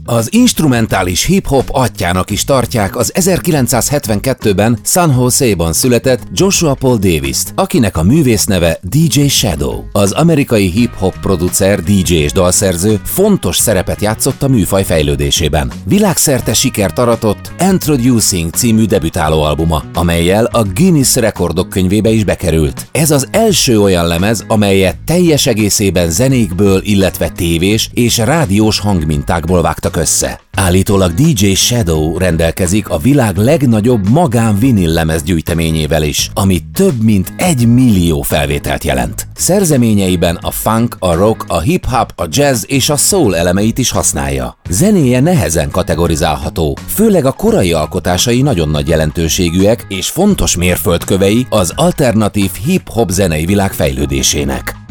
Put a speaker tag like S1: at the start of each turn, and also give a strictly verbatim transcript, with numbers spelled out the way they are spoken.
S1: Az instrumentális hip-hop atyjának is tartják az ezerkilencszázhetvenkettőben San Jose-ban született Joshua Paul Davis-t, akinek a művész neve dé dzsé Shadow. Az amerikai hip-hop producer, dé dzsé és dalszerző fontos szerepet játszott a műfaj fejlődésében. Világszerte sikert aratott Introducing című debütáló albuma, amellyel a Guinness rekordok könyvébe is bekerült. Ez az első olyan lemez, amelyet teljes egészében zenékből, illetve tévés és rádiós hangmintákból vágtak össze. Állítólag dé dzsé Shadow rendelkezik a világ legnagyobb magán vinil lemez gyűjteményével is, ami több mint egy millió felvételt jelent. Szerzeményeiben a funk, a rock, a hip-hop, a jazz és a soul elemeit is használja. Zenéje nehezen kategorizálható, főleg a korai alkotásai nagyon nagy jelentőségűek és fontos mérföldkövei az alternatív hip-hop zenei világ fejlődésének.